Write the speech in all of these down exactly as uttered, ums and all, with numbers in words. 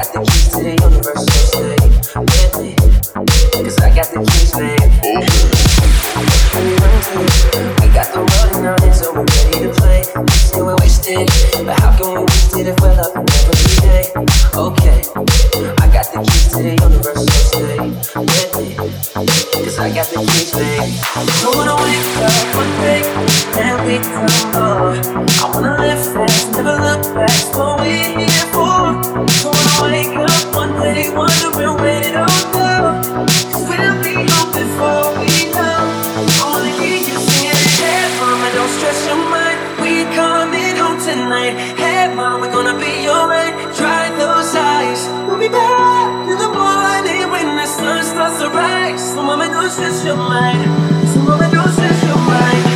got the keys to the universe, so stay with me. Cause I got the keys, babe. We got the road in our hands, so we're ready to play. We say we're wasted, but how can we waste it if we're loving every day? Okay, I got the keys to the universe, so stay with me. Cause I got the keys, babe. Don't wanna wake up one day and we come more. I wanna live fast, never look back, that's what we're here for. Don't wanna wake up one day wondering where it all go. Cause we'll be home before we know. I wanna hear you singing, hey mama, don't stress your mind, we coming home tonight. Hey mama, we're gonna be alright, dry those eyes. We'll be back in the morning when the sun starts to rise. So mama, don't stress your mind, so mama, don't stress your mind.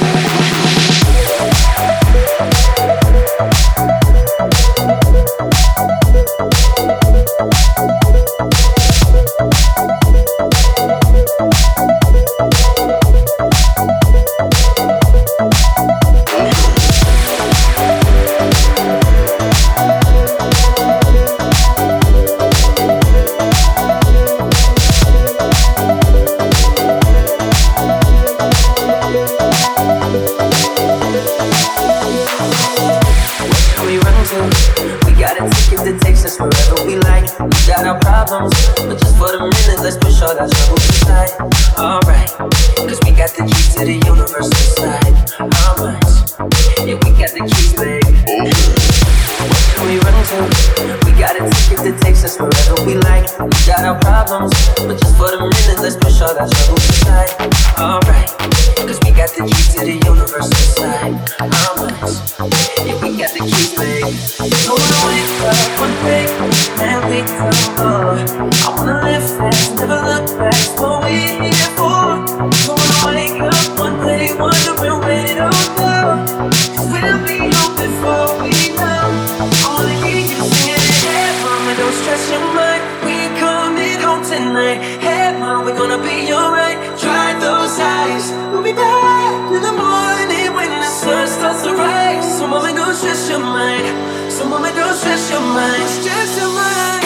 Wherever we like, we got our problems, but just for the minute, let's push all our troubles aside. Alright, cause we got the keys to the universe inside our minds. Yeah, we got the keys, babe. What can we run to? We got a ticket that takes us wherever we like. We got our problems, but just for the minute, let's push all our troubles aside. Alright, cause we got the keys to the universe inside our minds. Yeah, we got the keys, babe. So when I wake up one day and we come more, I wanna live fast, never look back, that's what we're here for. So when I wake up one day wondering where it all go. Cause we'll be home before we know. I wanna hear you singing, hey mama, don't stress your mind, we coming home tonight. Hey mama, we're gonna be alright, dry those eyes. We'll be back in the morning when the sun starts to rise. So mama, don't stress your mind, so mama, don't stress your mind, stress your mind.